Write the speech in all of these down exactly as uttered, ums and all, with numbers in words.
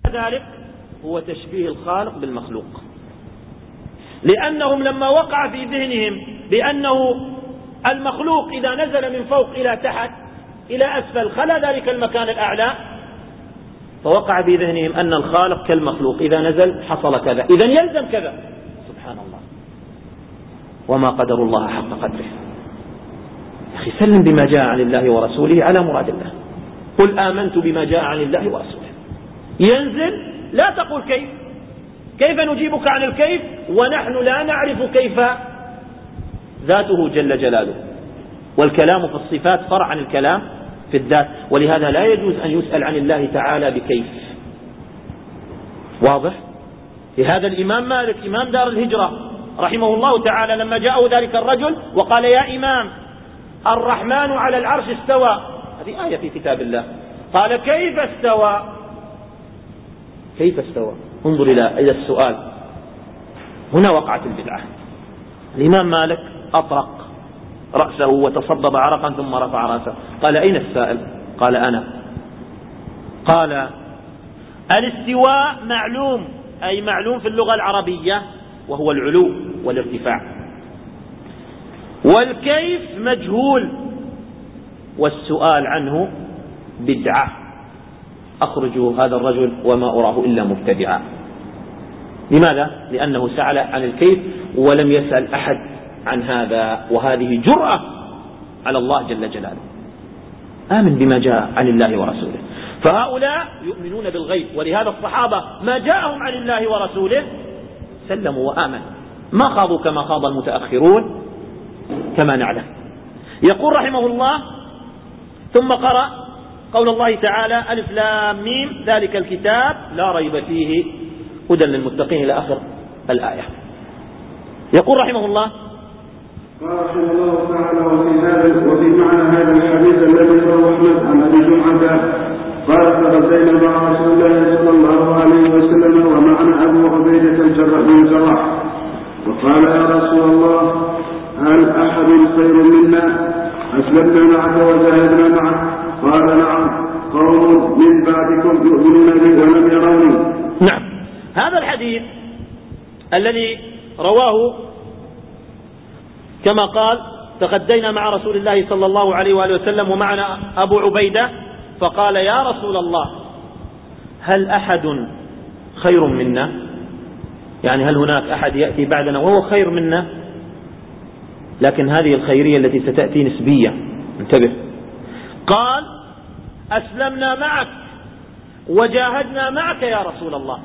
ذلك هو تشبيه الخالق بالمخلوق، لأنهم لما وقع في ذهنهم بأنه المخلوق إذا نزل من فوق إلى تحت إلى أسفل خلا ذلك المكان الأعلى، فوقع في ذهنهم أن الخالق كالمخلوق، إذا نزل حصل كذا، إذا يلزم كذا. سبحان الله، وما قدر الله حق قدره. أخي سلم بما جاء عن الله ورسوله على مراد الله. قل آمنت بما جاء عن الله ورسوله. ينزل لا تقول كيف، كيف نجيبك عن الكيف ونحن لا نعرف كيف ذاته جل جلاله. والكلام في الصفات فرع عن الكلام في الذات، ولهذا لا يجوز أن يسأل عن الله تعالى بكيف. واضح؟ لهذا الإمام مالك إمام دار الهجرة رحمه الله تعالى لما جاءه ذلك الرجل وقال يا إمام الرحمن على العرش استوى، هذه آية في كتاب الله، قال كيف استوى؟ كيف استوى؟ انظر إلى إلى السؤال، هنا وقعت البدعة. الإمام مالك أطرق رأسه وتصبب عرقا ثم رفع رأسه، قال أين السائل؟ قال أنا. قال الاستواء معلوم، أي معلوم في اللغة العربية وهو العلو والارتفاع، والكيف مجهول، والسؤال عنه بدعة، أخرجوا هذا الرجل وما أراه إلا مبتدعا. لماذا؟ لأنه سأل عن الكيف ولم يسأل أحد عن هذا، وهذه جرأة على الله جل جلاله. آمن بما جاء عن الله ورسوله. فهؤلاء يؤمنون بالغيب، ولهذا الصحابة ما جاءهم عن الله ورسوله سلموا وآمنوا، ما خاضوا كما خاض المتأخرون كما نعلم. يقول رحمه الله ثم قرأ قول الله تعالى ألف لام ميم ذلك الكتاب لا ريب فيه هدى للمتقين إلى آخر الآية. يقول رحمه الله قال رحمه الله تعالى وفي هذا وفي معنى هذا الحديث الذي رواه أحمد عن أبي جمعة قال تغدينا مع رسول الله صلى الله عليه وسلم ومعنا أبو عبيدة الجراح بن الجراح، وقال يا رسول الله هل أحد خير منا؟ أسلمنا معك وجاهدنا معك؟ قال نعم، قوم من بعدكم يؤمنون بي ولم يروني. نعم، هذا الحديث الذي رواه كما قال تغدينا مع رسول الله صلى الله عليه وآله وسلم ومعنا أبو عبيدة، فقال يا رسول الله هل أحد خير منا؟ يعني هل هناك أحد يأتي بعدنا وهو خير منا؟ لكن هذه الخيرية التي ستأتي نسبية، انتبه. قال أسلمنا معك وجاهدنا معك يا رسول الله،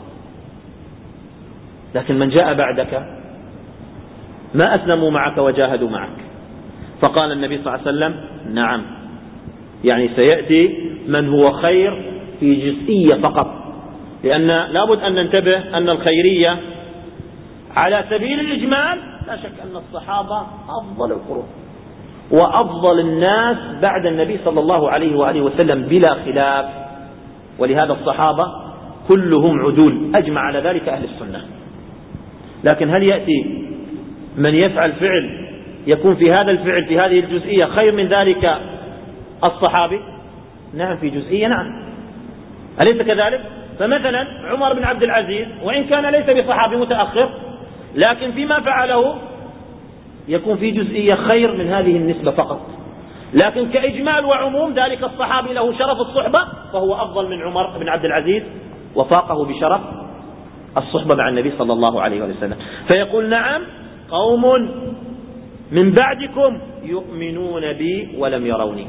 لكن من جاء بعدك ما أسلموا معك وجاهدوا معك. فقال النبي صلى الله عليه وسلم نعم، يعني سيأتي من هو خير في جزئية فقط، لأن لابد أن ننتبه أن الخيرية على سبيل الإجمال لا شك أن الصحابة أفضل القرون وأفضل الناس بعد النبي صلى الله عليه وآله وسلم بلا خلاف، ولهذا الصحابة كلهم عدول، أجمع على ذلك أهل السنة. لكن هل يأتي من يفعل فعل يكون في هذا الفعل في هذه الجزئية خير من ذلك الصحابي؟ نعم، في جزئية نعم، أليس كذلك؟ فمثلا عمر بن عبد العزيز وإن كان ليس بصحابي متأخر، لكن فيما فعله يكون في جزئية خير من هذه النسبة فقط، لكن كإجمال وعموم ذلك الصحابي له شرف الصحبة فهو أفضل من عمر بن عبد العزيز وفاقه بشرف الصحبة مع النبي صلى الله عليه وسلم. فيقول نعم، قوم من بعدكم يؤمنون بي ولم يروني.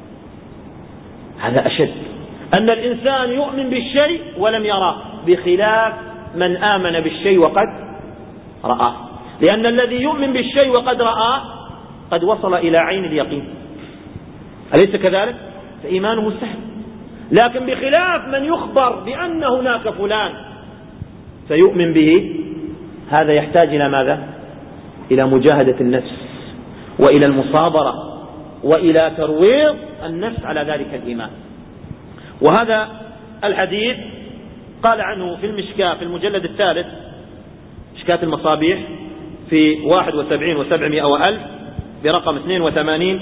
هذا أشد، أن الإنسان يؤمن بالشيء ولم يراه، بخلاف من آمن بالشيء وقد رآه، لأن الذي يؤمن بالشيء وقد رآه قد وصل إلى عين اليقين، أليس كذلك؟ فإيمانه سهل. لكن بخلاف من يخبر بأن هناك فلان فيؤمن به، هذا يحتاج إلى ماذا؟ إلى مجاهدة النفس وإلى المصابرة وإلى ترويض النفس على ذلك الإيمان. وهذا الحديث قال عنه في المشكاة في المجلد الثالث مشكاة المصابيح في واحد وسبعين وسبعمائة وألف برقم اثنين وثمانين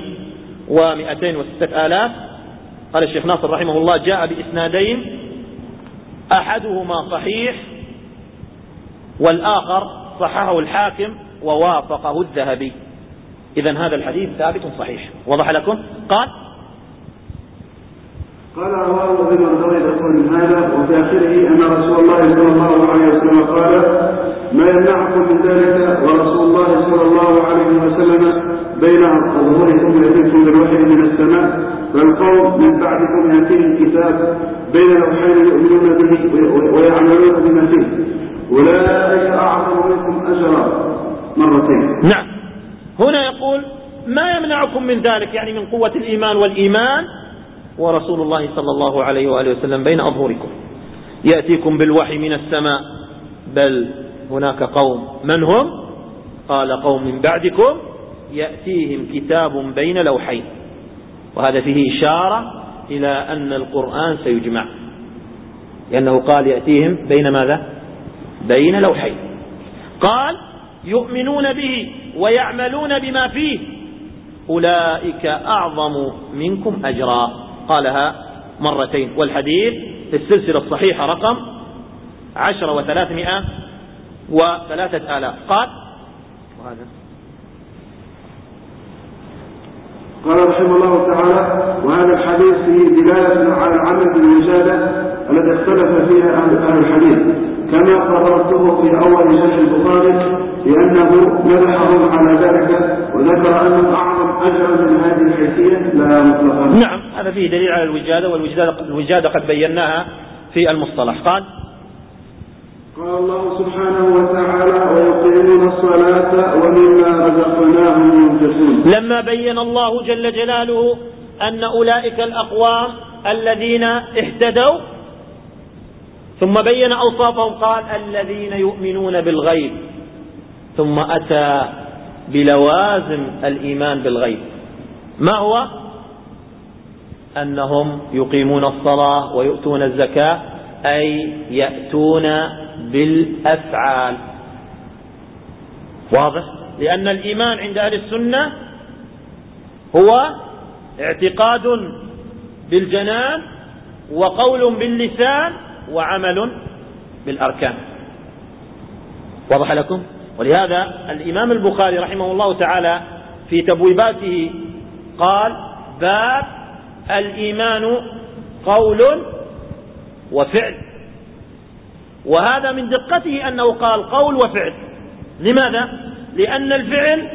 ومئتين وستة آلاف. قال الشيخ ناصر رحمه الله جاء بإسنادين أحدهما صحيح والآخر صححه الحاكم ووافقه الذهبي. إذن هذا الحديث ثابت صحيح. وضح لكم؟ قال قال رواه ابن الغريب من هذا وفي آخره أن رسول الله صلى الله عليه وسلم قال ما يمنعكم من ذلك ورسول الله صلى الله عليه وسلم بين أظهركم يأتيكم بالوحي من السماء فالقوم من بعدكم يأتيهم كتاب بين لوحين يؤمنون به ويعملون بما فيه أولئك أعظم منكم أجرا مرتين. نعم، هنا يقول ما يمنعكم من ذلك، يعني من قوة الإيمان والإيمان ورسول الله صلى الله عليه وآله وسلم بين أظهركم يأتيكم بالوحي من السماء. بل هناك قوم، من هم؟ قال قوم من بعدكم يأتيهم كتاب بين لوحين، وهذا فيه إشارة إلى أن القرآن سيجمع، لأنه قال يأتيهم بين ماذا؟ بين لوحين. قال يؤمنون به ويعملون بما فيه أولئك أعظم منكم أجرا، قالها مرتين. والحديث في السلسلة الصحيحة رقم عشرة وثلاثمائة وثلاثة آلاف. قال وهذا قال رحمه الله تعالى وهذا الحديث فيه دلالة على العمل بالوجادة الذي اختلف فيها أهل الحديث كما قررته في أول شرح البخاري لأنه مدحهم على ذلك وذكر أنه أعظم أجرا من هذه الحيثية لا مطلقا. نعم، هذا فيه دليل على الوجادة، والوجادة قد بيناها في المصطلح. قال قال الله سبحانه وتعالى ويقيمون الصلاة ومما رزقناهم ينفقون. لما بين الله جل جلاله أن أولئك الأقوام الذين اهتدوا ثم بين أوصافهم قال الذين يؤمنون بالغيب، ثم أتى بلوازم الإيمان بالغيب. ما هو؟ أنهم يقيمون الصلاة ويؤتون الزكاة، أي يأتون بالأفعال. واضح؟ لأن الإيمان عند أهل السنة هو اعتقاد بالجنان وقول باللسان وعمل بالأركان. واضح لكم؟ ولهذا الإمام البخاري رحمه الله تعالى في تبويباته قال باب الإيمان قول وفعل، وهذا من دقته أنه قال قول وفعل. لماذا؟ لأن الفعل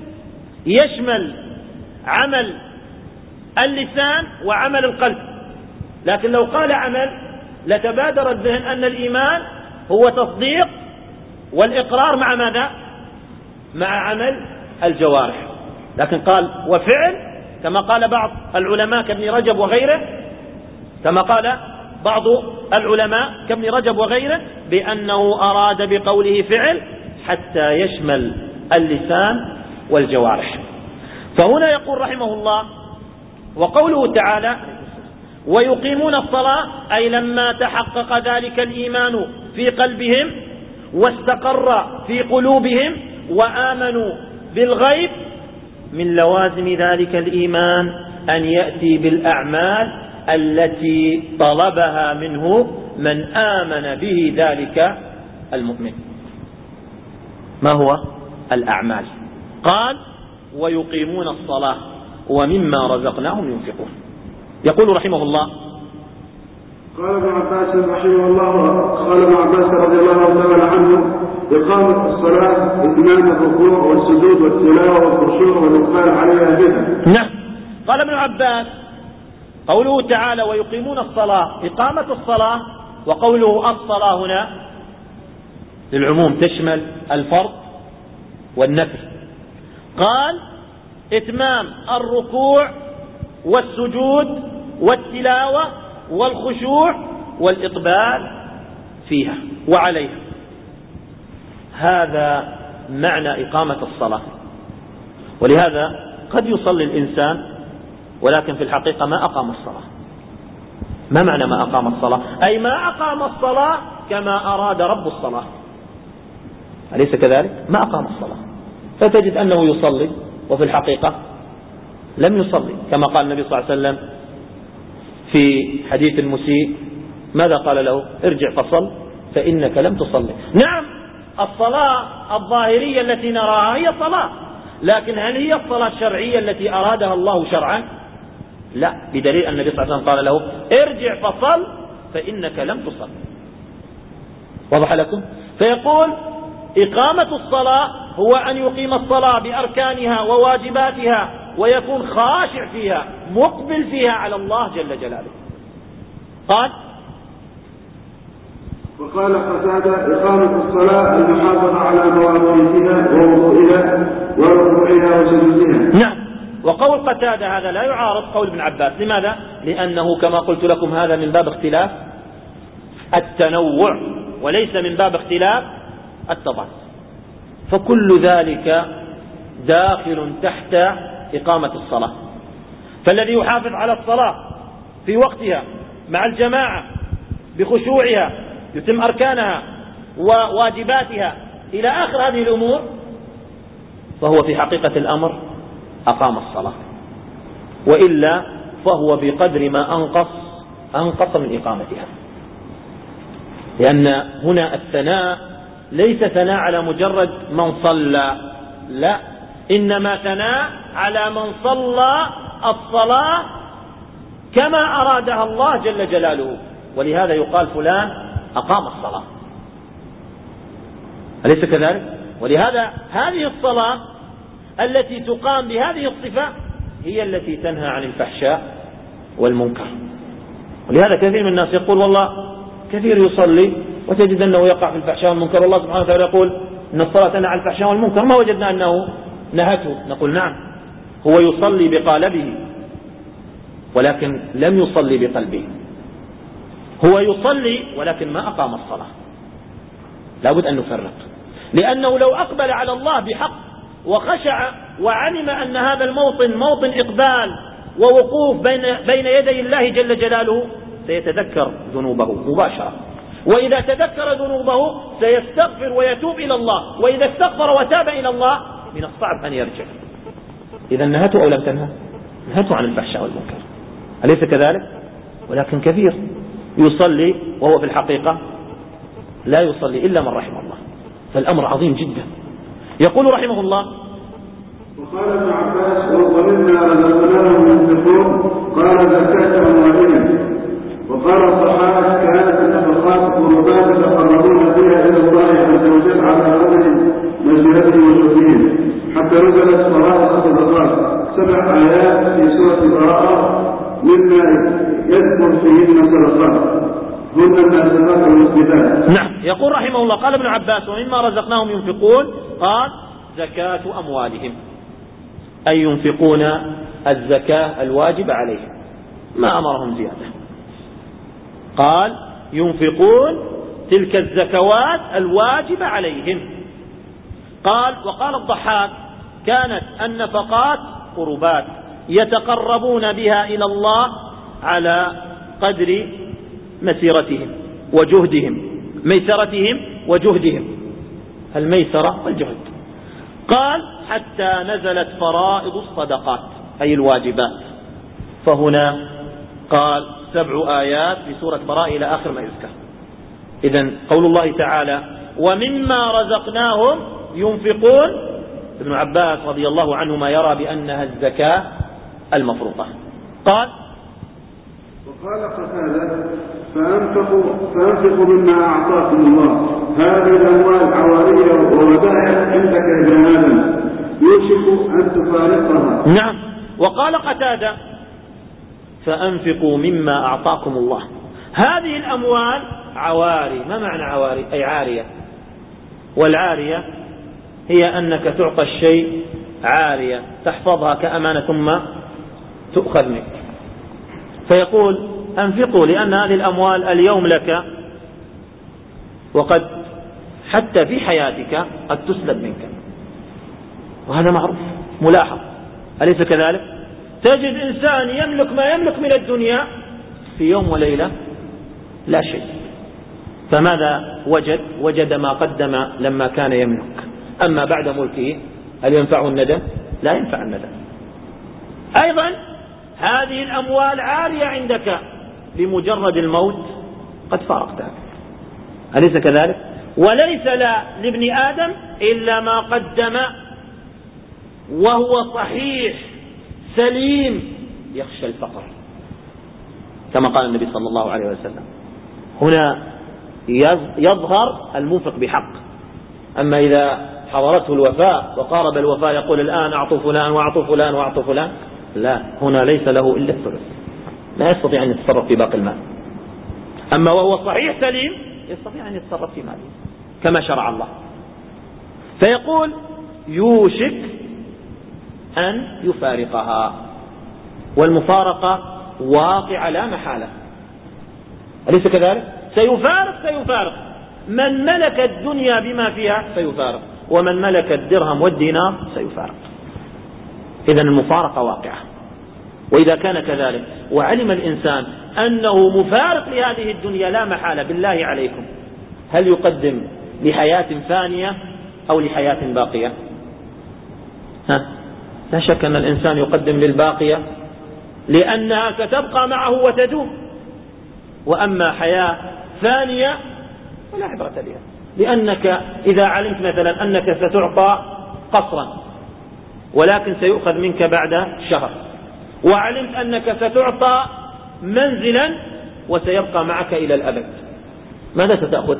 يشمل عمل اللسان وعمل القلب، لكن لو قال عمل لتبادر الذهن أن الإيمان هو تصديق والإقرار مع ماذا؟ مع عمل الجوارح. لكن قال وفعل كما قال بعض العلماء كابن رجب وغيره، كما قال بعض العلماء كابن رجب وغيره بأنه أراد بقوله فعل حتى يشمل اللسان والجوارح. فهنا يقول رحمه الله وقوله تعالى ويقيمون الصلاة، أي لما تحقق ذلك الإيمان في قلبهم واستقر في قلوبهم وآمنوا بالغيب، من لوازم ذلك الإيمان أن يأتي بالأعمال التي طلبها منه من آمن به ذلك المؤمن. ما هو الأعمال؟ قال ويقيمون الصلاة ومما رزقناهم ينفقون. يقول رحمه الله قال ابن عباس رحمه الله قال ابن عباس رضي الله تعالى عنه إقامة الصلاة إتمام الركوع والسجود والتلاوة والخشوع والإقبال عليها بها. نعم، قال ابن عباس قوله تعالى ويقيمون الصلاة، إقامة الصلاة، وقوله الصلاة هنا للعموم تشمل الفرض والنفل. قال إتمام الركوع والسجود والتلاوة والخشوع والإقبال فيها وعليها، هذا معنى إقامة الصلاة. ولهذا قد يصلي الإنسان ولكن في الحقيقة ما أقام الصلاة. ما معنى ما أقام الصلاة؟ أي ما أقام الصلاة كما أراد رب الصلاة، أليس كذلك؟ ما أقام الصلاة، فتجد أنه يصلي وفي الحقيقة لم يصلي، كما قال النبي صلى الله عليه وسلم في حديث المسيء ماذا قال له؟ ارجع فصل فإنك لم تصلي. نعم الصلاة الظاهرية التي نراها هي صلاة، لكن هل هي الصلاة الشرعية التي أرادها الله شرعا؟ لا، بدليل أن النبي صلى الله عليه وسلم قال له ارجع فصل فإنك لم تصل. وضح لكم؟ فيقول إقامة الصلاة هو أن يقيم الصلاة بأركانها وواجباتها ويكون خاشع فيها مقبل فيها على الله جل جلاله. قال وقال قتادة إقامة الصلاة المحافظة على مواقيتها ووضوئها وركوعها وسجودها. نعم، وقول قتادة هذا لا يعارض قول ابن عباس. لماذا؟ لأنه كما قلت لكم هذا من باب اختلاف التنوع وليس من باب اختلاف التضاد، فكل ذلك داخل تحت إقامة الصلاة. فالذي يحافظ على الصلاة في وقتها مع الجماعة بخشوعها يتم أركانها وواجباتها إلى آخر هذه الأمور فهو في حقيقة الأمر أقام الصلاة، وإلا فهو بقدر ما أنقص أنقص من إقامتها. لأن هنا الثناء ليس ثناء على مجرد من صلى، لا، إنما ثناء على من صلى الصلاة كما أرادها الله جل جلاله، ولهذا يقال فلان أقام الصلاة، أليس كذلك؟ ولهذا هذه الصلاة التي تقام بهذه الصفة هي التي تنهى عن الفحشاء والمنكر. ولهذا كثير من الناس يقول والله كثير يصلي وتجد أنه يقع في الفحشاء والمنكر، والله سبحانه وتعالى يقول إن الصلاة تنهى عن الفحشاء والمنكر، ما وجدنا أنه نهته. نقول نعم، هو يصلي بقالبه ولكن لم يصلي بقلبه، هو يصلي ولكن ما أقام الصلاة. لابد أن نفرق، لأنه لو أقبل على الله بحق وخشع وعلم أن هذا الموطن موطن إقبال ووقوف بين, بين يدي الله جل جلاله سيتذكر ذنوبه مباشرة، وإذا تذكر ذنوبه سيستغفر ويتوب إلى الله، وإذا استغفر وتاب إلى الله من الصعب أن يرجع. إذا نهته أو لم تنهى؟ نهته عن الفحشاء والمنكر، أليس كذلك؟ ولكن كثير يصلي وهو في الحقيقة لا يصلي إلا من رحمه الله، فالأمر عظيم جدا. يقول رحمه الله وقال ابن عباس ومما رزقناهم ينفقون قال زكاة أموالهم. وقال الصحابة كانت النفقات قربات يتقربون بها إلى الله عز وجل على قدر منزلتهم وشكرهم، حتى نزلت فرائض الصدقات سبع آيات في سورة براءة مما يذكر فيهن الصدقات هن الناسخات والمثبتات. نعم، يقول رحمه الله قال ابن عباس ومما رزقناهم ينفقون قال زكاة أموالهم، أي ينفقون الزكاة الواجب عليهم ما أمرهم زيادة. قال ينفقون تلك الزكوات الواجبة عليهم. قال وقال الضحاك كانت النفقات قربات يتقربون بها إلى الله على قدر مسيرتهم وجهدهم، ميسرتهم وجهدهم، الميسرة والجهد. قال حتى نزلت فرائض الصدقات أي الواجبات، فهنا قال سبع آيات في سورة براءة إلى آخر ما يذكر. إذن قول الله تعالى ومما رزقناهم ينفقون، ابن عباس رضي الله عنهما يرى بأنها الزكاة المفروضة. قال وقال قتادة فأنفقوا, فأنفقوا مما أعطاكم الله، هذه الأموال عوارية وودائع عندك يا ابن آدم يوشك أن تفارقها. نعم، وقال قتادة فأنفقوا مما أعطاكم الله، هذه الأموال عواري. ما معنى عواري؟ أي عارية، والعارية هي أنك تعطى الشيء عارية تحفظها كأمانة ثم تؤخذ منك. فيقول أنفقوا لأن هذه الأموال اليوم لك، وقد حتى في حياتك قد تسلب منك، وهذا معروف ملاحظ، أليس كذلك؟ تجد إنسان يملك ما يملك من الدنيا في يوم وليلة لا شيء، فماذا وجد؟ وجد ما قدم لما كان يملك، أما بعد ملكه هل ينفعه الندم؟ لا ينفع الندم. أيضا هذه الأموال عارية عندك، بمجرد الموت قد فارقتها، أليس كذلك؟ وليس لابن آدم إلا ما قدم وهو صحيح سليم يخشى الفقر، كما قال النبي صلى الله عليه وسلم. هنا يظهر المنفق بحق. أما إذا حضرته الوفاء وقارب الوفاء يقول الآن أعطوا فلان وأعطوا فلان وأعطوا فلان، لا، هنا ليس له إلا الثلث، لا يستطيع أن يتصرف في باقي المال. أما وهو صحيح سليم يستطيع أن يتصرف في ماله كما شرع الله. فيقول يوشك أن يفارقها، والمفارقة واقعة لا محالة، أليس كذلك؟ سيفارق سيفارق من ملك الدنيا بما فيها سيفارق، ومن ملك الدرهم والدينار سيفارق. إذن المفارقة واقعة. وإذا كان كذلك وعلم الإنسان أنه مفارق لهذه الدنيا لا محالة، بالله عليكم هل يقدم لحياة فانية أو لحياة باقية؟ ها؟ لا شك أن الإنسان يقدم للباقية لأنها ستبقى معه وتدوم. وأما حياة ثانية فلا عبرة بها، لأنك إذا علمت مثلا أنك ستعطى قصرا ولكن سيؤخذ منك بعد شهر، وعلمت أنك ستعطى منزلا وسيبقى معك إلى الأبد، ماذا ستأخذ؟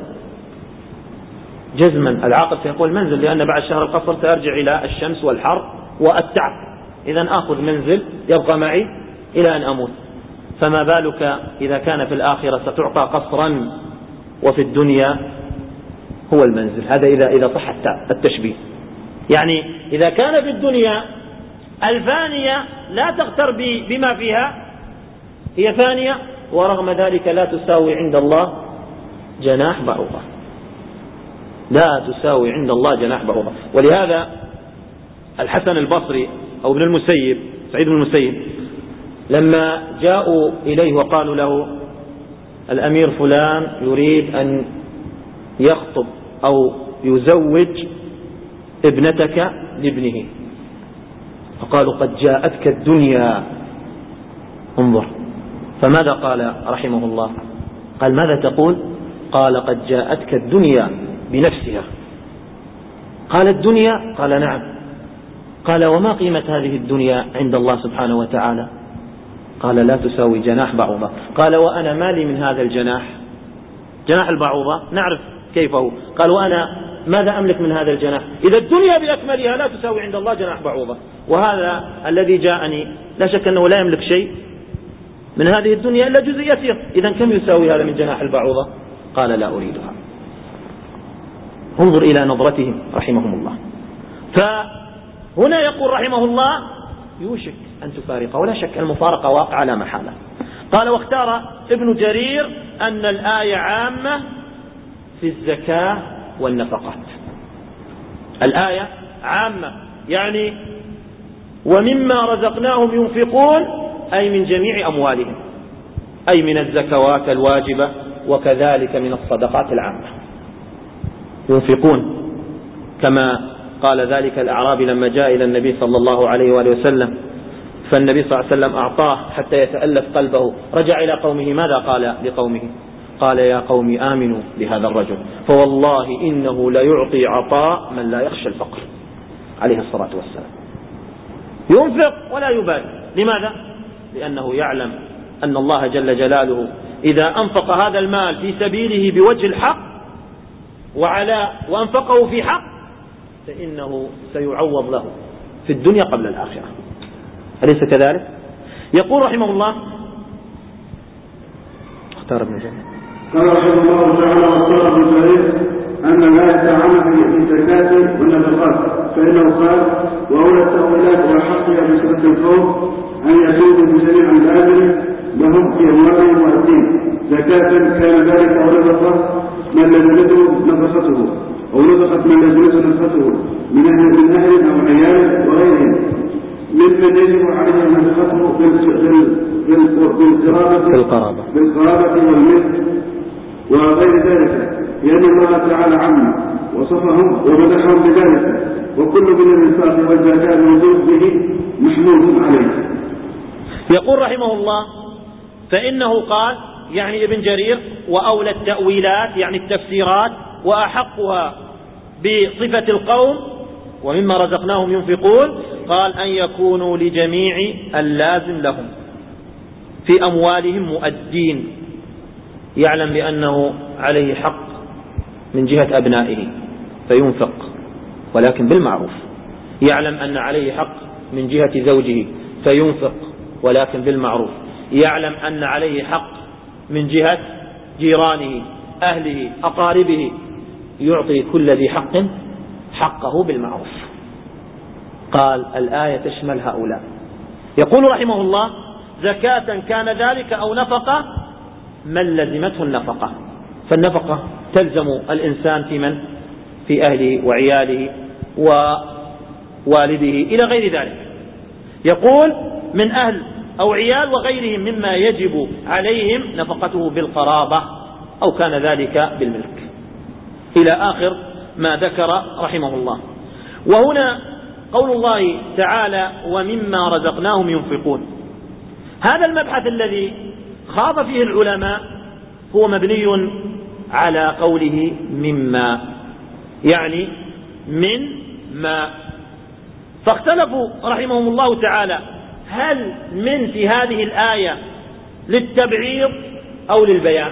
جزما العاقل سيقول منزل، لأن بعد شهر القصر سأرجع إلى الشمس والحر والتعب، إذن آخذ منزل يبقى معي إلى أن أموت. فما بالك إذا كان في الآخرة ستعطى قصرا وفي الدنيا هو المنزل؟ هذا إذا إذا صح التشبيه. يعني إذا كان في الدنيا الفانية لا تغتر بما فيها، هي فانية ورغم ذلك لا تساوي عند الله جناح بعوضة، لا تساوي عند الله جناح بعوضة. ولهذا الحسن البصري أو ابن المسيب، سعيد بن المسيب، لما جاءوا إليه وقالوا له الأمير فلان يريد أن يخطب أو يزوج ابنتك لابنه، فقالوا قد جاءتك الدنيا، انظر. فماذا قال رحمه الله؟ قال ماذا تقول؟ قال قد جاءتك الدنيا بنفسها. قال الدنيا؟ قال نعم. قال وما قيمة هذه الدنيا عند الله سبحانه وتعالى؟ قال لا تساوي جناح بعوضة. قال وأنا مالي من هذا الجناح؟ جناح البعوضة نعرف كيف هو. قال وأنا ماذا أملك من هذا الجناح؟ إذا الدنيا بأكملها لا تساوي عند الله جناح بعوضة، وهذا الذي جاءني لا شك أنه لا يملك شيء من هذه الدنيا إلا جزء يسير، إذا كم يساوي هذا من جناح البعوضة؟ قال لا أريدها. انظر إلى نظرتهم رحمهم الله. فهنا يقول رحمه الله يوشك أن تفارق، ولا شك المفارقة واقعة لا محالة. قال واختار ابن جرير أن الآية عامة في الزكاة والنفقات. الآية عامة يعني ومما رزقناهم ينفقون، أي من جميع أموالهم، أي من الزكوات الواجبة وكذلك من الصدقات العامة ينفقون، كما قال ذلك الأعرابي لما جاء إلى النبي صلى الله عليه وآله وسلم، فالنبي صلى الله عليه وسلم أعطاه حتى يتألف قلبه، رجع إلى قومه ماذا قال لقومه؟ قال يا قوم آمنوا بهذا الرجل فوالله إنه ليعطي عطاء من لا يخشى الفقر، عليه الصلاة والسلام. ينفق ولا يبالي، لماذا؟ لأنه يعلم أن الله جل جلاله إذا أنفق هذا المال في سبيله بوجه الحق وعلى وأنفقه في حق فإنه سيعوض له في الدنيا قبل الآخرة، أليس كذلك؟ يقول رحمه الله اختار ابن جرير قال رحمه الله تعالى واختار ابن جرير أن الآية عامة في الزكاة والنفقات، فإنه قال وأولى التأويلات وأحقها بصفة القوم أن يتوبوا بجميع الآمن لهم في أموالهم والدين زكاة كان ذلك أو نفقة من لزمته نفقته أو نفقت من لزمته نفقته من أهل من أهل أو عيال وغيرهم ممن يجب عليهم نفقته بالقرابة بالقرابة والمثل وغير ذلك، لأن الله تعالى عم وصفهم ومدحهم بذلك، وكل من الإنفاق والزكاة الموجود به محمول عليه. يقول رحمه الله فإنه قال يعني ابن جرير وأولى التأويلات يعني التفسيرات وأحقها بصفة القوم ومما رزقناهم ينفقون، قال أن يكونوا لجميع اللازم لهم في أموالهم مؤدين، يعلم بأنه عليه حق من جهة أبنائه فينفق ولكن بالمعروف، يعلم أن عليه حق من جهة زوجه فينفق ولكن بالمعروف، يعلم أن عليه حق من جهة جيرانه أهله أقاربه، يعطي كل ذي حق حقه بالمعروف. قال الآية تشمل هؤلاء. يقول رحمه الله زكاة كان ذلك أو نفقة من لزمته النفقة، فالنفقة تلزم الإنسان في من؟ في أهله وعياله ووالده إلى غير ذلك. يقول من أهل أو عيال وغيرهم مما يجب عليهم نفقته بالقرابة أو كان ذلك بالملك إلى آخر ما ذكر رحمه الله. وهنا قول الله تعالى ومما رزقناهم ينفقون، هذا المبحث الذي خاض فيه العلماء هو مبني على قوله مما، يعني من ما، فاختلفوا رحمهم الله تعالى هل من في هذه الآية للتبعيض أو للبيان؟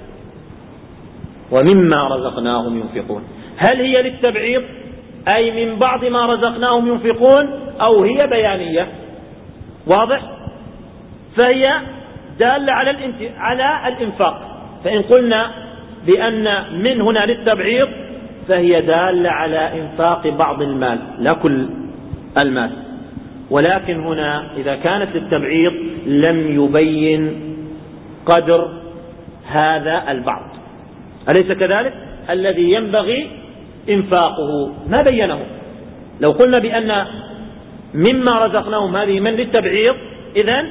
ومما رزقناهم ينفقون هل هي للتبعيض أي من بعض ما رزقناهم ينفقون أو هي بيانية؟ واضح؟ فهي دالة على على الإنفاق، فإن قلنا بأن من هنا للتبعيض فهي دالة على إنفاق بعض المال لا كل المال، ولكن هنا إذا كانت للتبعيض لم يبين قدر هذا البعض، أليس كذلك؟ الذي ينبغي إنفاقه ما بينه. لو قلنا بأن مما رزقناهم هذه من للتبعيض إذن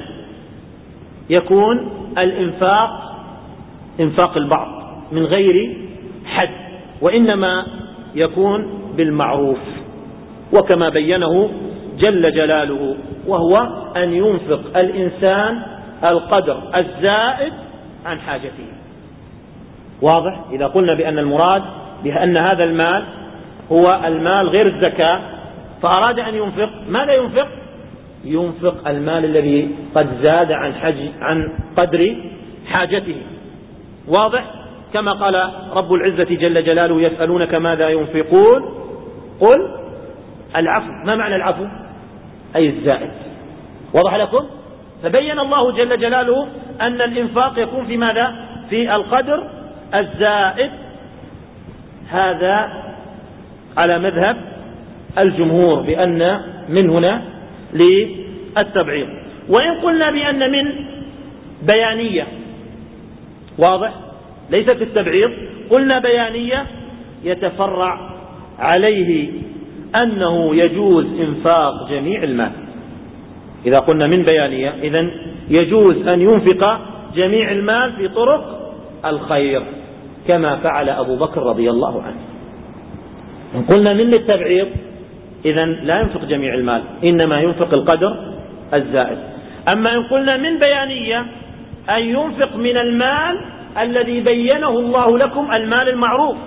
يكون الإنفاق إنفاق البعض من غير حد، وإنما يكون بالمعروف وكما بينه جل جلاله، وهو أن ينفق الإنسان القدر الزائد عن حاجته. واضح؟ إذا قلنا بأن المراد بأن هذا المال هو المال غير الزكاة فأراد أن ينفق، ماذا ينفق؟ ينفق المال الذي قد زاد عن حج عن قدر حاجته. واضح؟ كما قال رب العزة جل جلاله يسألونك ماذا ينفقون قل العفو. ما معنى العفو؟ أي الزائد. واضح لكم؟ فبين الله جل جلاله أن الإنفاق يكون في ماذا؟ في القدر الزائد، هذا على مذهب الجمهور بأن من هنا للتبعيض. وإن قلنا بأن من بيانية، واضح؟ ليست التبعيض، قلنا بيانية يتفرع عليه أنه يجوز إنفاق جميع المال. إذا قلنا من بيانية إذن يجوز أن ينفق جميع المال في طرق الخير كما فعل أبو بكر رضي الله عنه. إن قلنا من للتبعيض إذن لا ينفق جميع المال، إنما ينفق القدر الزائد. أما إن قلنا من بيانية أن ينفق من المال الذي بينه الله لكم المال المعروف،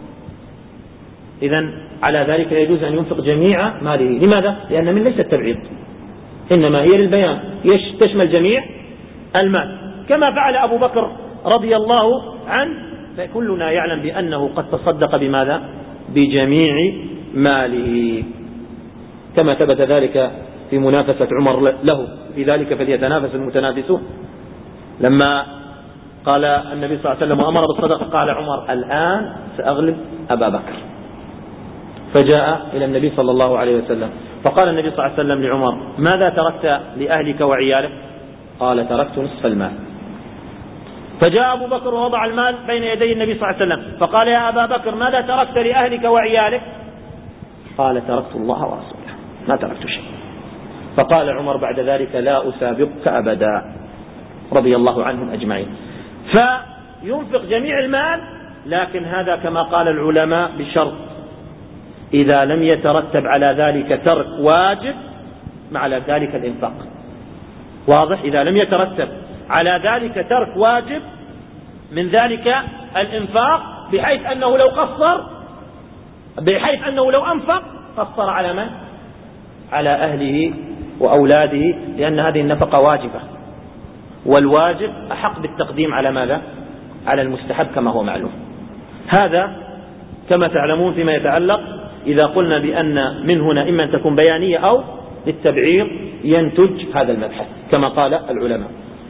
إذن على ذلك يجوز أن ينفق جميع ماله. لماذا؟ لأن من ليس التبعيض، إنما هي للبيان تشمل جميع المال كما فعل أبو بكر رضي الله عنه. فكلنا يعلم بأنه قد تصدق بماذا؟ بجميع ماله، كما ثبت ذلك في منافسة عمر له في ذلك فليتنافس المتنافسون. لما قال النبي صلى الله عليه وسلم وأمر بالصدقة قال عمر الآن سأغلب أبا بكر، فجاء إلى النبي صلى الله عليه وسلم فقال النبي صلى الله عليه وسلم لعمر ماذا تركت لأهلك وعيالك؟ قال تركت نصف المال. فجاء أبو بكر ووضع المال بين يدي النبي صلى الله عليه وسلم فقال يا أبا بكر ماذا تركت لأهلك وعيالك؟ قال تركت الله ورسوله ما تركت شيء. فقال عمر بعد ذلك لا أسابقك أبدا رضي الله عنهم أجمعين. فينفق جميع المال، لكن هذا كما قال العلماء بشرط إذا لم يترتب على ذلك ترك واجب مع ذلك الإنفاق. واضح؟ إذا لم يترتب على ذلك ترك واجب من ذلك الإنفاق، بحيث أنه لو قصر بحيث أنه لو أنفق قصر على من؟ على أهله وأولاده، لأن هذه النفقة واجبة، والواجب أحق بالتقديم على ماذا؟ على المستحب كما هو معلوم. هذا كما تعلمون فيما يتعلق إذا قلنا بأن من هنا إما أن تكون بيانية أو للتبعيض ينتج هذا المبحث كما قال العلماء.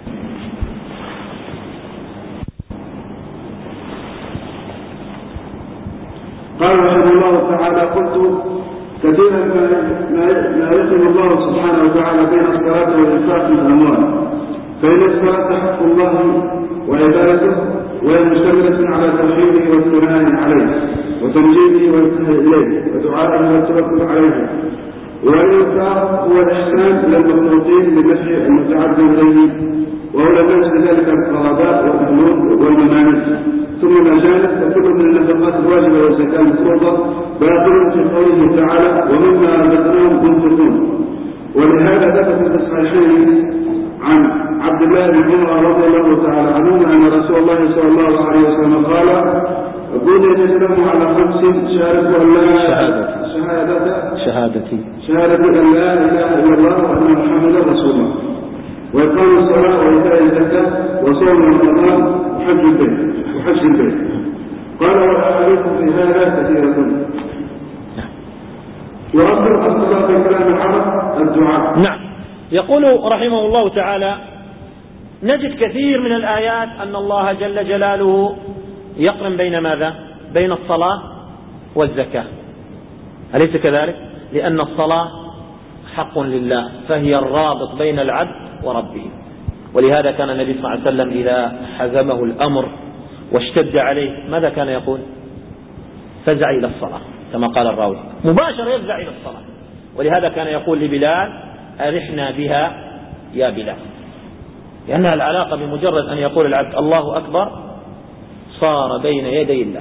قال رحمه الله تعالى: قلت كثيرا ما يقسم الله سبحانه وتعالى بين الصلاة والإنفاق في الأموال، فإن الصلاة حق الله وعبادته، وهي مشتملة على توحيده والثناء عليه وتمجيده والانتهاء إليه ودعائه والتوكل عليه، والإنفاق هو الإحسان إلى المخلوقين بالنفع المتعدى إليه، وأولى الناس بذلك القرابات والأهل والممالك. ثم ما جانت فكل من النفقات الواجبة والزكاة المفروضة باطل في قوله تعالى: ومما رزقناهم ينفقون. ولهذا ثبت في الصحيحين عن عبد الله بن عمر رضي الله تعالى عنهما أن رسول الله صلى الله عليه وسلم قال: بني الإسلام على خمس: شهادة أن لا شهادة شهادتي شهادة أن لا إله إلا الله وأن محمدا رسول الله، وإقام الصلاة وإيتاء الزكاة وصوم رمضان وحج البيت وحج البيت. قال: والأحاديث في هذا كثيرة. وأصل الصلاة في كلام العرب الدعاء. نعم. يقول رحمه الله تعالى: نجد كثير من الآيات أن الله جل جلاله يقرن بين ماذا؟ بين الصلاة والزكاة، أليس كذلك؟ لأن الصلاة حق لله، فهي الرابط بين العبد وربه. ولهذا كان النبي صلى الله عليه وسلم إذا حزمه الأمر واشتد عليه ماذا كان يقول؟ فزع إلى الصلاة، كما قال الراوي، مباشرة يفزع إلى الصلاة. ولهذا كان يقول لبلال: أرحنا بها يا بلال، لأنها العلاقة بمجرد أن يقول العبد الله أكبر صار بين يدي الله،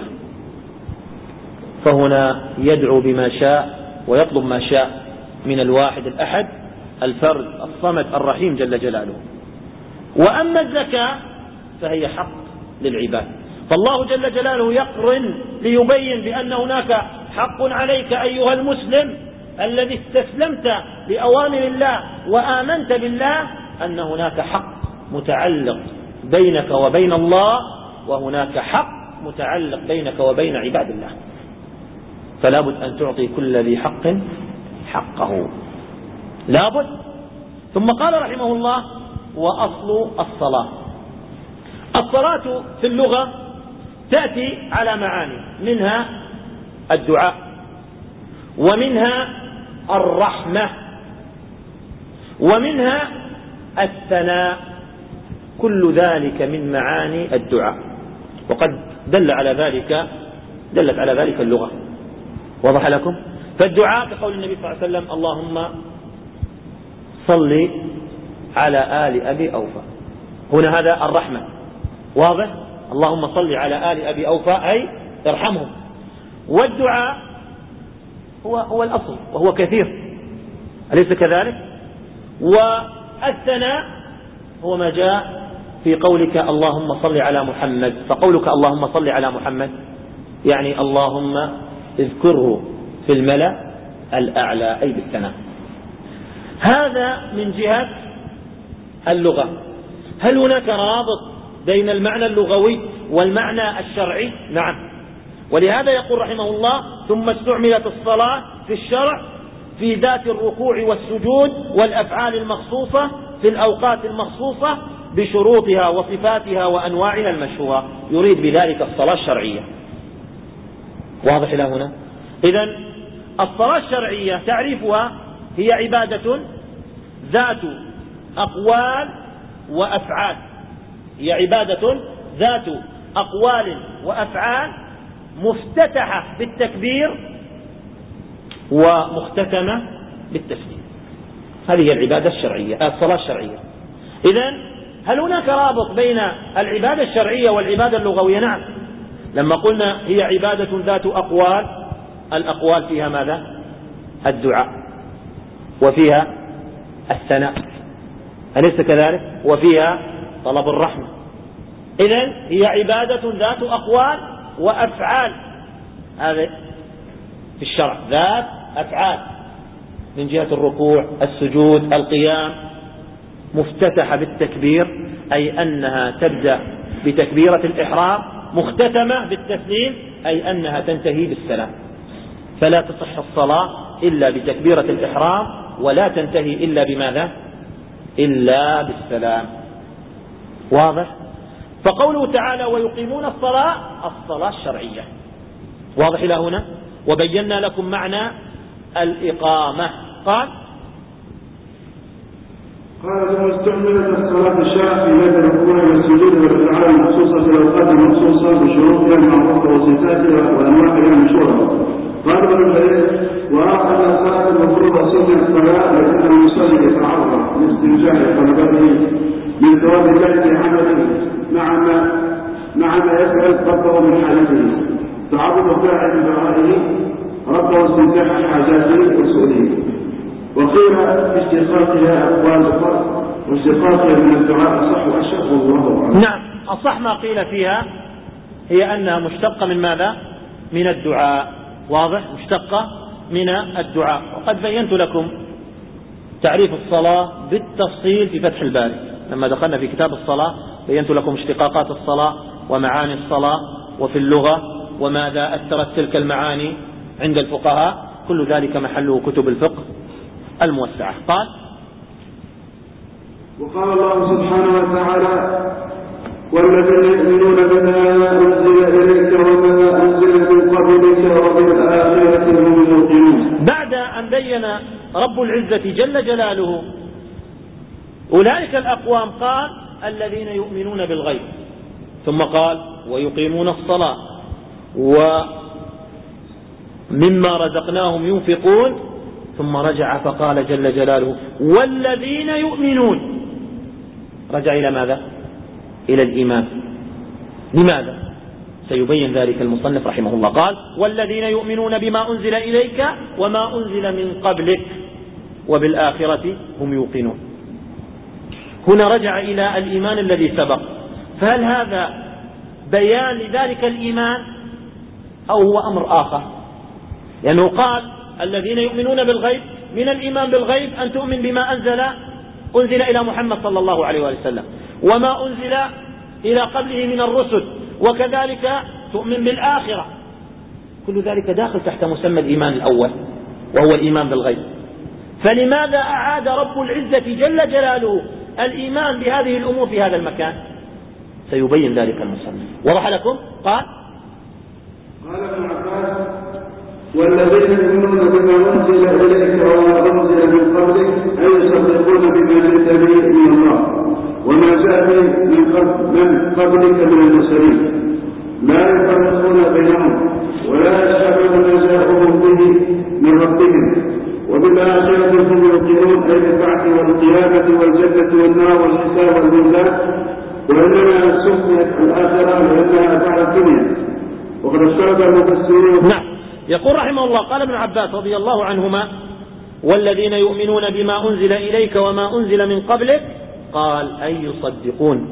فهنا يدعو بما شاء ويطلب ما شاء من الواحد الأحد الفرد الصمد الرحيم جل جلاله. وأما الزكاة فهي حق للعباد، فالله جل جلاله يقرن ليبين بأن هناك حق عليك أيها المسلم الذي استسلمت لأوامر الله وآمنت بالله، أن هناك حق متعلق بينك وبين الله، وهناك حق متعلق بينك وبين عباد الله، فلا بد أن تعطي كل ذي حق حقه، لا بد. ثم قال رحمه الله: وأصل الصلاة. الصلاة في اللغة تأتي على معاني، منها الدعاء، ومنها الرحمة، ومنها الثناء، كل ذلك من معاني الدعاء، وقد دل على ذلك دلت على ذلك اللغة. وضح لكم؟ فالدعاء كقول النبي صلى الله عليه وسلم: اللهم صل على آل أبي أوفى، هنا هذا الرحمة، واضح؟ اللهم صل على آل أبي أوفى أي ارحمهم. والدعاء هو هو الأصل وهو كثير، أليس كذلك؟ والثناء هو ما جاء في قولك اللهم صل على محمد، فقولك اللهم صل على محمد يعني اللهم اذكره في الملأ الأعلى أي بالثناء. هذا من جهة اللغة. هل هناك رابط بين المعنى اللغوي والمعنى الشرعي؟ نعم. ولهذا يقول رحمه الله: ثم استعملت الصلاة في الشرع في ذات الركوع والسجود والأفعال المخصوصة في الأوقات المخصوصة بشروطها وصفاتها وأنواعها المشهورة، يريد بذلك الصلاة الشرعية. واضح إلى هنا؟ إذن الصلاة الشرعية تعريفها هي عبادة ذات أقوال وأفعال، هي عبادة ذات أقوال وأفعال مفتتحة بالتكبير ومختتمة بالتسليم، هذه هي العبادة الشرعية، الصلاة الشرعية. إذن هل هناك رابط بين العبادة الشرعية والعبادة اللغوية؟ نعم. لما قلنا هي عبادة ذات أقوال، الأقوال فيها ماذا؟ الدعاء، وفيها الثناء، أليس كذلك؟ وفيها طلب الرحمة، إذن هي عبادة ذات أقوال وأفعال، هذا في الشرع ذات أفعال من جهة الركوع السجود القيام، مفتتحة بالتكبير أي أنها تبدأ بتكبيرة الإحرام، مختتمة بالتسليم أي أنها تنتهي بالسلام، فلا تصح الصلاة إلا بتكبيرة الإحرام ولا تنتهي إلا بماذا؟ إلا بالسلام. واضح؟ فقوله تعالى ويقيمون الصلاة، الصلاة الشرعية. واضح إلى هنا؟ وبينا لكم معنى الإقامة. قال قال ثم استعملت الصلاة الشرع في هذا الركوع والسجود والافعال المخصوصة في الأوقات المخصوصة بشروطها المعروفة وصفاتها وأنواعها المشهورة. قال ابن الجرير وأرى أن الصلاة المفروضة سنة الصلاة لأن المصلي يتعرض لاستنجاح طلبته من ثواب الله في عمله مع ما مع ما يسأل ربه من حاجته، تعرض فاعل دعائه ربه استنجاح حاجاته وسؤله. وقيل اشتقاقها أقوال أخرى واشتقاقها من الدعاء أصح وأشرف والله أعلم. نعم، أصح ما قيل فيها هي أنها مشتقة من ماذا؟ من الدعاء. واضح؟ مشتقة من الدعاء. وقد بينت لكم تعريف الصلاة بالتفصيل في فتح الباري لما دخلنا في كتاب الصلاة، بينت لكم اشتقاقات الصلاة ومعاني الصلاة وفي اللغة وماذا أثرت تلك المعاني عند الفقهاء، كل ذلك محله كتب الفقه الموسعة. قال وقال الله سبحانه وتعالى والذين يؤمنون بما أنزل إليك وما أنزل من قبلك وبالآخرة هم يوقنون. بعد أن بين رب العزة جل جلاله أولئك الأقوام قال الذين يؤمنون بالغيب، ثم قال ويقيمون الصلاة ومما رزقناهم ينفقون، ثم رجع فقال جل جلاله والذين يؤمنون، رجع إلى ماذا؟ إلى الإيمان. لماذا؟ سيبين ذلك المصنف رحمه الله. قال والذين يؤمنون بما أنزل إليك وما أنزل من قبلك وبالآخرة هم يوقنون. هنا رجع إلى الإيمان الذي سبق، فهل هذا بيان لذلك الإيمان أو هو أمر آخر؟ لأنه قال الذين يؤمنون بالغيب، من الإيمان بالغيب أن تؤمن بما أنزل أنزل إلى محمد صلى الله عليه وسلم وما أنزل إلى قبله من الرسل، وكذلك تؤمن بالآخرة، كل ذلك داخل تحت مسمى الإيمان الأول وهو الإيمان بالغيب. فلماذا أعاد رب العزة جل جلاله الإيمان بهذه الأمور في هذا المكان؟ سيبين ذلك المصنف. وضح لكم؟ قال قال ابن عباس والذين يؤمنون بما أنزل إليك وما أنزل من قبلك أي يصدقون بما جئت به من الله وما جاء به من قبلك من المرسلين، لا يفرقون بينهم ولا يشهدون ما جاءهم به من ربهم وبالآخرة هم يوقنون أي بالبعث والقيامة والجنة والنار والحساب والميزان، وإنما سميت الآخرة لأنها بعد الدنيا. وقد اشترط المفسرون. نعم، يقول رحمه الله قال ابن عباس رضي الله عنهما والذين يؤمنون بما أنزل إليك وما أنزل من قبلك، قال أي يصدقون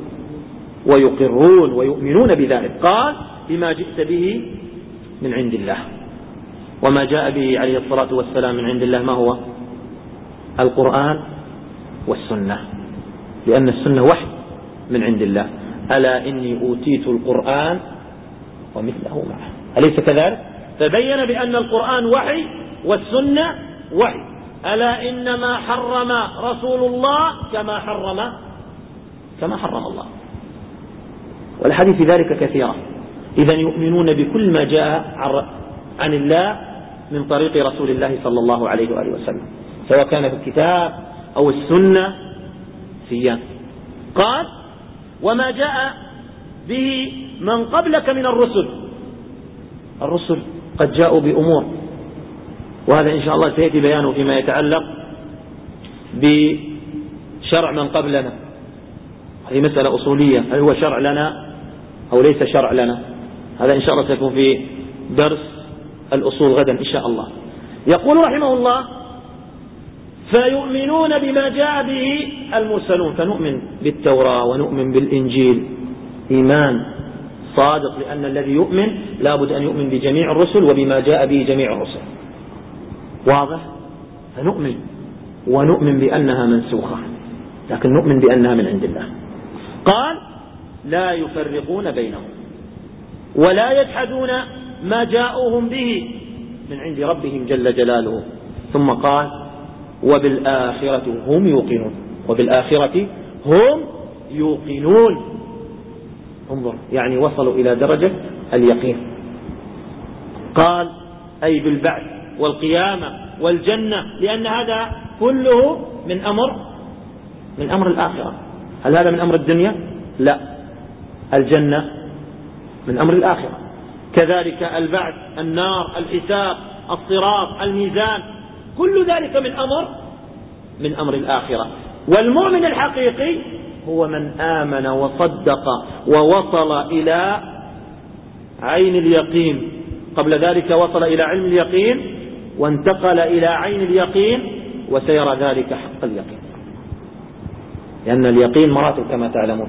ويقرون ويؤمنون بذلك، قال بما جئت به من عند الله. وما جاء به عليه الصلاة والسلام من عند الله ما هو؟ القرآن والسنة، لأن السنة وحي من عند الله. ألا إني أوتيت القرآن ومثله معه، أليس كذلك؟ فبين بأن القرآن وحي والسنة وحي. ألا إنما حرم رسول الله كما حرم كما حرم الله، والحديث في ذلك كثيرا. إذن يؤمنون بكل ما جاء عن الله من طريق رسول الله صلى الله عليه وآله وسلم، سواء كان في الكتاب أو السنة سيان. قال وما جاء به من قبلك من الرسل، الرسل قد جاءوا بأمور، وهذا إن شاء الله سيأتي بيانه فيما يتعلق بشرع من قبلنا. هذه مسألة أصولية، هل هو شرع لنا أو ليس شرع لنا؟ هذا إن شاء الله سيكون في درس الأصول غدا إن شاء الله. يقول رحمه الله فيؤمنون بما جاء به المرسلون، فنؤمن بالتوراة ونؤمن بالإنجيل إيمان صادق، لأن الذي يؤمن لا بد أن يؤمن بجميع الرسل وبما جاء به جميع الرسل. واضح؟ فنؤمن ونؤمن بأنها منسوخة، لكن نؤمن بأنها من عند الله. قال لا يفرقون بينهم ولا يجحدون ما جاءوهم به من عند ربهم جل جلاله. ثم قال وبالآخرة هم يوقنون، وبالآخرة هم يوقنون. انظر، يعني وصلوا إلى درجة اليقين. قال أي بالبعث والقيامة والجنة، لأن هذا كله من أمر من أمر الآخرة. هل هذا من أمر الدنيا؟ لا، الجنة من أمر الآخرة. كذلك البعث، النار، الحساب، الصراط، الميزان، كل ذلك من أمر من أمر الآخرة. والمؤمن الحقيقي هو من آمن وصدق ووصل إلى عين اليقين. قبل ذلك وصل إلى علم اليقين وانتقل إلى عين اليقين، وسيرى ذلك حق اليقين، لأن اليقين مراتب كما تعلمون.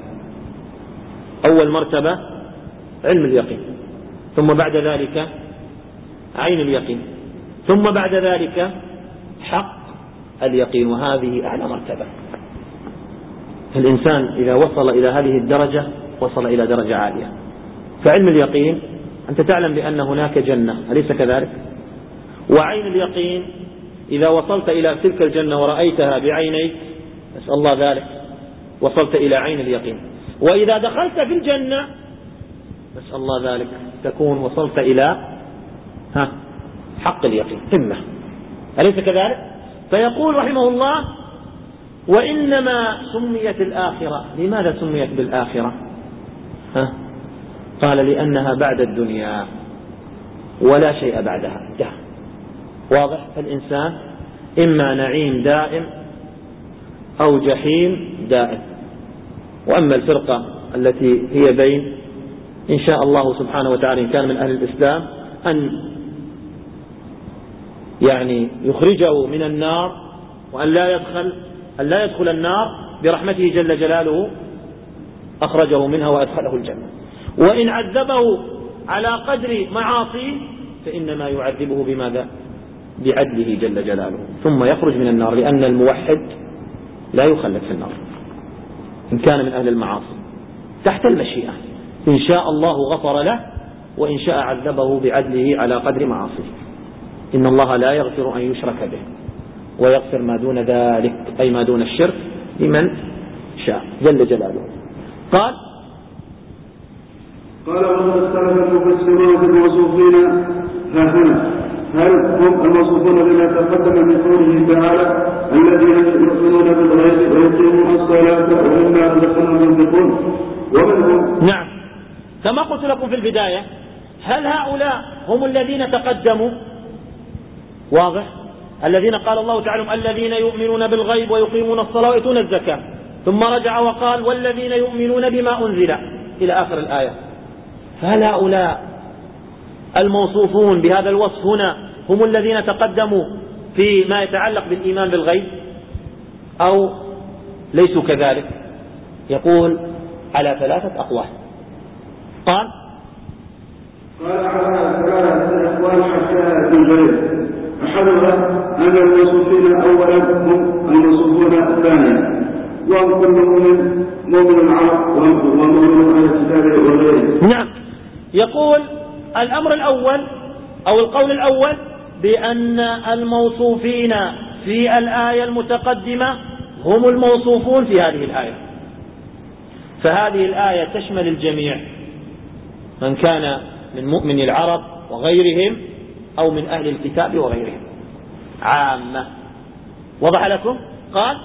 أول مرتبة علم اليقين، ثم بعد ذلك عين اليقين، ثم بعد ذلك حق اليقين، وهذه أعلى مرتبة. الإنسان إذا وصل إلى هذه الدرجة وصل إلى درجة عالية. فعلم اليقين أنت تعلم بأن هناك جنة، أليس كذلك؟ وعين اليقين إذا وصلت إلى تلك الجنة ورأيتها بعينيك، نسأل الله ذلك، وصلت إلى عين اليقين. وإذا دخلت في الجنة، نسأل الله ذلك، تكون وصلت إلى ها حق اليقين، همة، أليس كذلك؟ فيقول رحمه الله وإنما سميت الآخرة. لماذا سميت بالآخرة؟ ها؟ قال لأنها بعد الدنيا ولا شيء بعدها. ده واضح؟ الإنسان إما نعيم دائم أو جحيم دائم. وأما الفرقة التي هي بين، إن شاء الله سبحانه وتعالى إن كان من أهل الإسلام أن يعني يخرجه من النار، وأن لا يدخل أن لا يدخل النار برحمته جل جلاله، أخرجه منها وأدخله الجنة. وإن عذبه على قدر معاصيه فإنما يعذبه بماذا؟ بعدله جل جلاله، ثم يخرج من النار، لأن الموحد لا يخلد في النار إن كان من أهل المعاصي، تحت المشيئة. إن شاء الله غفر له، وإن شاء عذبه بعدله على قدر معاصيه. إن الله لا يغفر أن يشرك به ويغفر ما دون ذلك، أي ما دون الشرك، لمن شاء جل جلاله. قال قال وقد اختلف المفسرون في الموصوفين ها هنا، هل هم الموصوفون بما تقدم من قوله تعالى الذين يؤمنون بالغيب ويقيمون الصلاة ومما رزقناهم ينفقون، ومن هم؟ نعم، كما قلت لكم في البداية، هل هؤلاء هم الذين تقدموا؟ واضح؟ الذين قال الله تعالى الذين يؤمنون بالغيب ويقيمون الصلاة ويؤتون الزكاة، ثم رجع وقال والذين يؤمنون بما أنزل إلى آخر الآية. فهل هؤلاء الموصوفون بهذا الوصف هنا هم الذين تقدموا في ما يتعلق بالإيمان بالغيب أو ليسوا كذلك؟ يقول على ثلاثة أقوال. قال قال على ثلاثة أقوال حتى في الغيب. أحدها أن الموصوفين أولا هم الموصوفون ثانيا، وهم كل مؤمن مؤمن العرب ومؤمن أهل الكتاب وغيره. نعم، يقول الأمر الأول أو القول الأول بأن الموصوفين في الآية المتقدمة هم الموصوفون في هذه الآية. فهذه الآية تشمل الجميع، من كان من مؤمن العرب وغيرهم أو من أهل الكتاب وغيرهم، عامة. وضح لكم؟ قال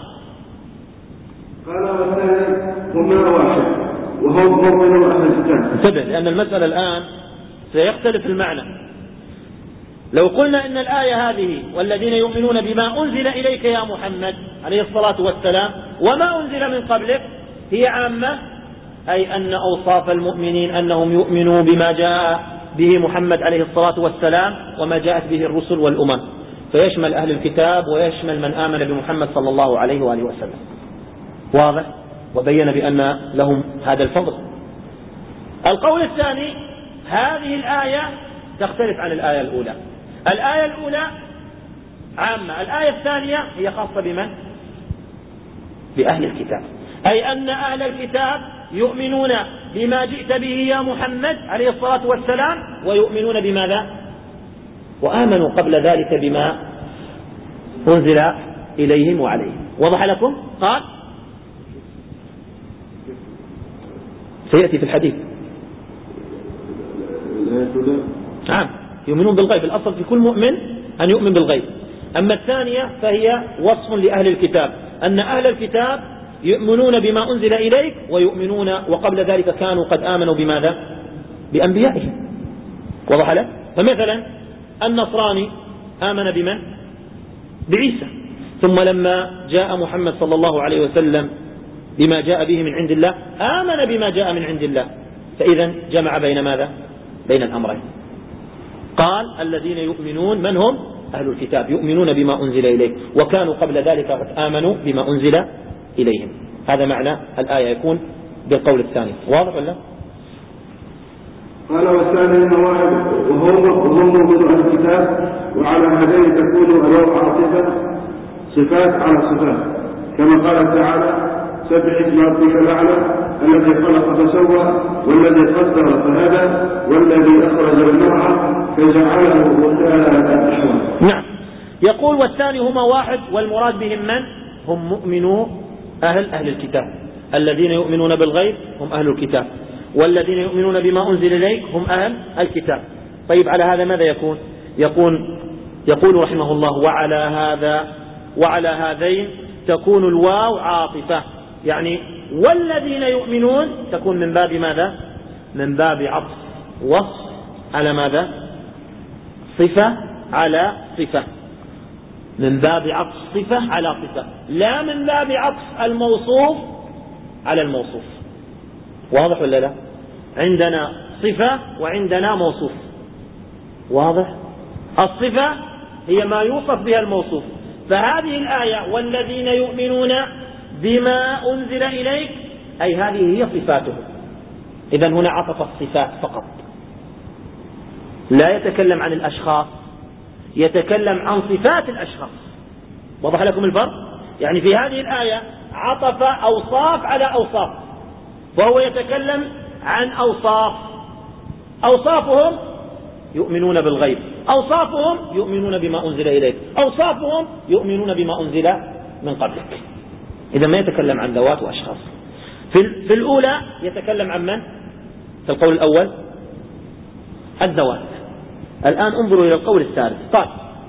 قال والثاني هما واحد وهم مؤمن أهل الكتاب. انتبه، لأن المسألة الآن سيختلف المعنى. لو قلنا إن الآية هذه والذين يؤمنون بما أنزل إليك يا محمد عليه الصلاة والسلام وما أنزل من قبلك هي عامة، أي أن أوصاف المؤمنين أنهم يؤمنوا بما جاء به محمد عليه الصلاة والسلام وما جاءت به الرسل والأمم، فيشمل أهل الكتاب ويشمل من آمن بمحمد صلى الله عليه وآله وسلم. واضح؟ وبين بأن لهم هذا الفضل. القول الثاني: هذه الآية تختلف عن الآية الأولى. الآية الأولى عامة، الآية الثانية هي خاصة بمن؟ بأهل الكتاب، أي أن أهل الكتاب يؤمنون بما جئت به يا محمد عليه الصلاة والسلام، ويؤمنون بماذا؟ وآمنوا قبل ذلك بما أنزل إليهم وعليهم. وضح لكم؟ قال سيأتي في الحديث. نعم، يؤمنون بالغيب، الأصل في كل مؤمن أن يؤمن بالغيب. أما الثانية فهي وصف لأهل الكتاب، أن أهل الكتاب يؤمنون بما أنزل إليك ويؤمنون وقبل ذلك كانوا قد آمنوا بماذا؟ بأنبيائهم. وضح لك؟ فمثلا النصراني آمن بمن؟ بعيسى، ثم لما جاء محمد صلى الله عليه وسلم بما جاء به من عند الله آمن بما جاء من عند الله، فإذا جمع بين ماذا؟ بين الأمرين. قال الذين يؤمنون من هم؟ أهل الكتاب، يؤمنون بما أنزل إليك وكانوا قبل ذلك قد آمنوا بما أنزل إليهم. هذا معنى الآية، يكون بالقول الثاني. واضح ولا؟ قال والثاني واحد وهم من أهل الكتاب، وعلى هذين تكون الواو عاطفة صفات على صفات، كما قال تعالى: سبح اسم ربك الأعلى الذي خلق فسوى والذي قدر فهدى والذي أخرج المرعى فجعله غثاء أحوى. نعم، يقول والثاني هما واحد، والمراد بهم من؟ هم مؤمنو أهل أهل الكتاب، الذين يؤمنون بالغيب هم أهل الكتاب، والذين يؤمنون بما أنزل إليك هم أهل الكتاب. طيب على هذا ماذا يكون؟ يقول يقول رحمه الله: وعلى هذا وعلى هذين تكون الواو عاطفة، يعني والذين يؤمنون تكون من باب ماذا؟ من باب عطف وصف على ماذا؟ صفة على صفة، من باب عطف صفة على صفة، لا من باب عطف الموصوف على الموصوف. واضح ولا لا؟ عندنا صفة وعندنا موصوف. واضح؟ الصفة هي ما يوصف بها الموصوف، فهذه الآية والذين يؤمنون بما أنزل إليك، أي هذه هي صفاتهم. إذن هنا عطف الصفات فقط، لا يتكلم عن الأشخاص، يتكلم عن صفات الأشخاص. وضح لكم الفرق؟ يعني في هذه الآية عطف أوصاف على أوصاف، وهو يتكلم عن أوصاف. أوصافهم يؤمنون بالغيب، أوصافهم يؤمنون بما أنزل إليك، أوصافهم يؤمنون بما أنزل من قبلك. إذا ما يتكلم عن ذوات وأشخاص. في الأولى يتكلم عن من؟ في القول الأول الذوات. الآن انظروا إلى القول الثالث. قال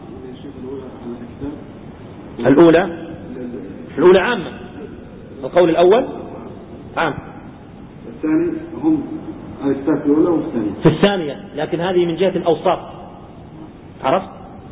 الأولى الأولى عامة، القول الأول عام، الثاني هم الكتاب الأولى والثانية في الثانية، لكن هذه من جهة الأوصاف. عرفت؟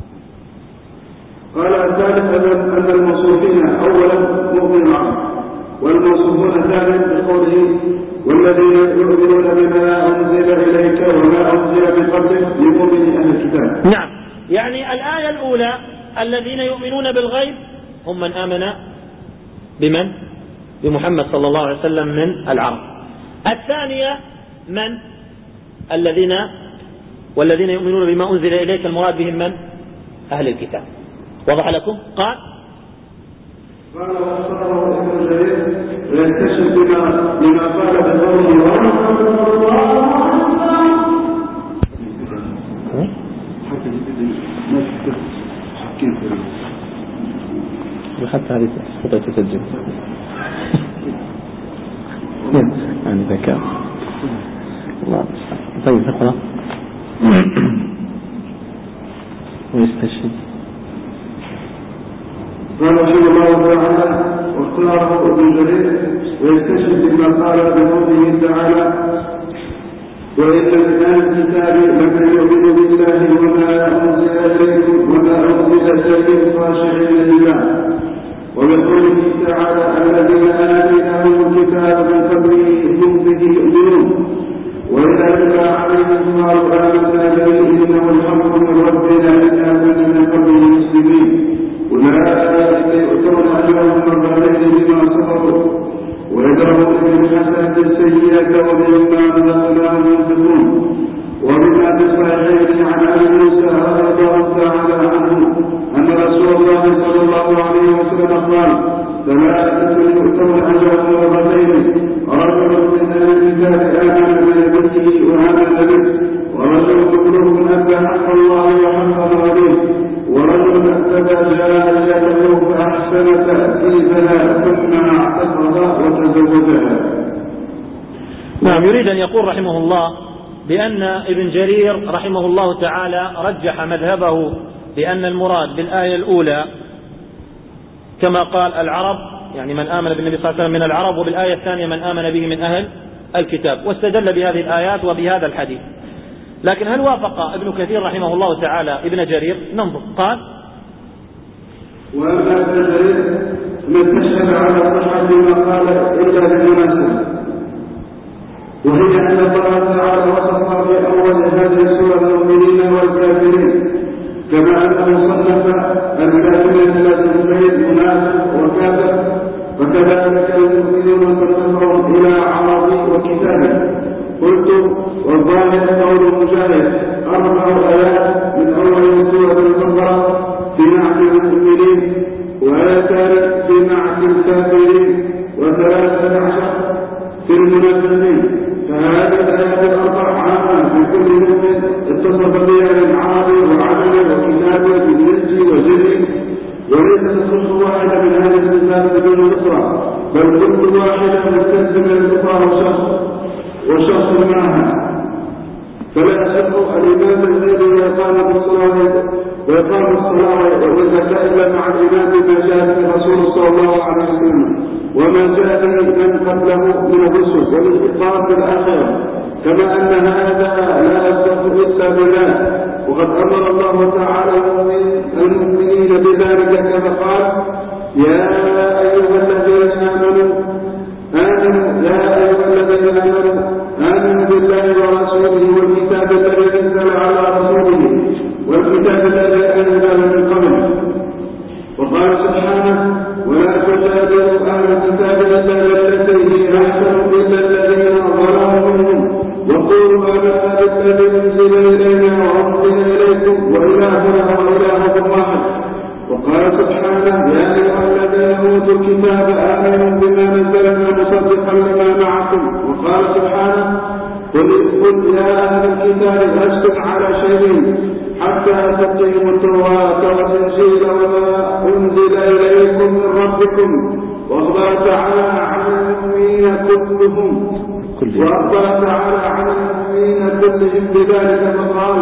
قال الثالث أن الموصوفين أولا مؤمن عام، والموصوفون ثالث بقوله والذين يؤمنون بما أنزل إليك وما أنزل من قبلك لمؤمن أهل الكتاب. نعم، يعني الآية الأولى الذين يؤمنون بالغيب هم من آمن بمن؟ بمحمد صلى الله عليه وسلم من العرب. الثانية من؟ الذين والذين يؤمنون بما أنزل إليك، المراد بهم من؟ أهل الكتاب. وضح لكم؟ قال قال واختاره ابن جرير ويستشهد بما بما قال بقوله حتى هذه خطأ تسجل يعني ذكاء الله. طيب نقرأ ويستشهد. قال رحمه الله تعالى واختاره ابن جرير ويستشهد بما قال بقوله تعالى وإن من أهل الكتاب لمن يؤمن بالله وما أنزل إليكم وما أنزل إليكم خاشعين لله، وبقوله تعالى الذين آتيناهم الكتاب من قبله هم به يؤمنون وإذا تتلى عليهم قالوا آمنا به إنه الحق من ربنا إنا كنا من قبله مسلمين أولئك يؤتون أجرهم مرتين بما صبروا ويدرؤون بالحسنة السيئة ومما رزقناهم نعم. يريد أن يقول رحمه الله بأن ابن جرير رحمه الله تعالى رجح مذهبه بأن المراد بالآية الأولى كما قال العرب، يعني من آمن بالنبي صلى الله عليه وسلم من العرب، وبالآية الثانية من آمن به من أهل الكتاب، واستدل بهذه الآيات وبهذا الحديث. لكن هل وافق ابن كثير رحمه الله تعالى ابن جرير؟ ننظر. قال: وأما ابن جرير ما استشهد على صحة ما قال إلا بالمناسبة، وهي أن الله تعالى وصف في أول هذه السورة المؤمنين والكافرين، كما أنه صنف الكافرين إلى صنفين منافق وكافر، فكذلك المؤمنون صنفهم إلى عربي وكتابي. قلت: والظاهر قول مجاهد أربع آيات من أول سورة البقرة في نعت المؤمنين، وآيتان في نعت الكافرين، وثلاثة عشر في المنافقين. فهذه الآيات الأربع عامة في كل مؤمن اتصف بها من عربي وعجمي وكتابي وإنسي وجني، وليست تصف واحدة من هذه الصفات بدون الأخرى، بل كل واحدة مستلزمة للأخرى وشخص وشخص معها. فلا يصح الإمام الذي يقام بالصلاة ويقام الصلاة والزكاة إلا مع الإمام ما جاء به الرسول صلى الله عليه وسلم وما جاء به من قبله من الرسل، والاستقامة في الآخرة، كما أن هذا لا يصح إلا بالله. وقد أمر الله تعالى المؤمنين بذلك كما قال: يا أيها الذين آمنوا آمنوا يا أيها الذين آمنوا آمنوا بالله ورسوله والكتاب الذي أنزل على رسوله والكتاب الذي أنزل من قبل. وقال سبحانه: ولا تجادلوا أهل الكتاب إلا بالتي هي أحسن إلا الذين ظلموا منهم وقولوا آمنا بالذي أنزل إلينا وأنزل إليكم وإلهنا وإلهكم واحد. وقال سبحانه: يا أيها الذين أوتوا الكتاب آمنوا بما نزلنا مصدقا لما معكم. وقال سبحانه: قل يا أهل الكتاب لستم على شيء حتى تقيموا التوراة والإنجيل وما أنزل إليكم من ربكم. وأخبر تعالى عن المؤمنين كلهم وأخبر تعالى عن المؤمنين كلهم بذلك فقال: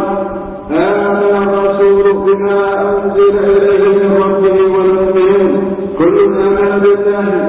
آمن الرسول بما أنزل إليه من ربه والمؤمنون كل آمن بالله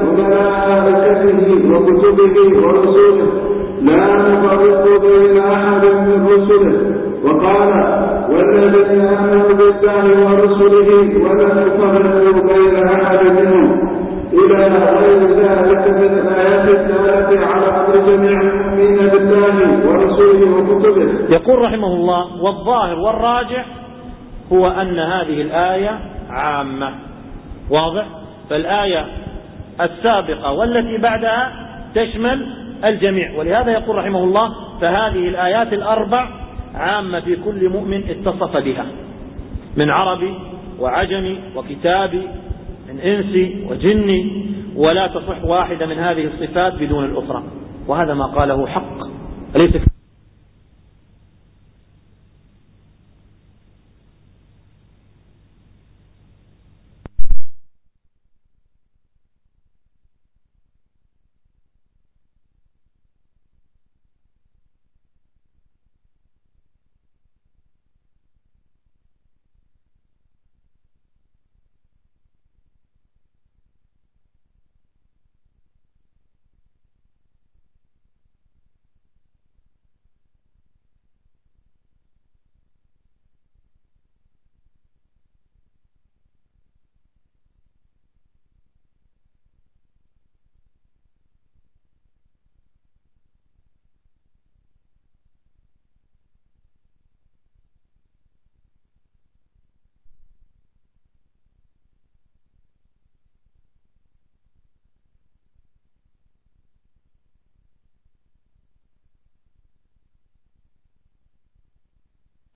وملائكته وكتبه ورسوله لا نفرق بين أحد من رسله. وقال: والذين آمنوا بالله ورسله ولم يفرقوا بين أحد منهم، إلى غير ذلك من الآيات الدالة على أمر جميع المؤمنين بالله ورسوله وكتبه. يقول رحمه الله: والظاهر والراجح هو أن هذه الآية عامة. واضح؟ فالآية السابقة والتي بعدها تشمل الجميع، ولهذا يقول رحمه الله: فهذه الآيات الأربع عامة في كل مؤمن اتصف بها من عربي وعجمي وكتابي، من إنسي وجني، ولا تصح واحدة من هذه الصفات بدون الأخرى. وهذا ما قاله حق، أليس